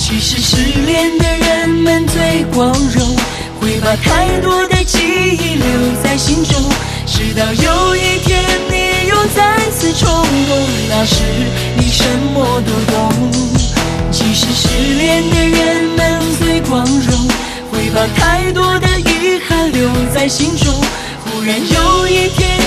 其实失恋的人们最光荣，会把太多的记忆留在心中，直到有一天你又再次冲动，那时你什么都懂。其实失恋的人们最光荣，会把太多的遗憾留在心中，忽然有一天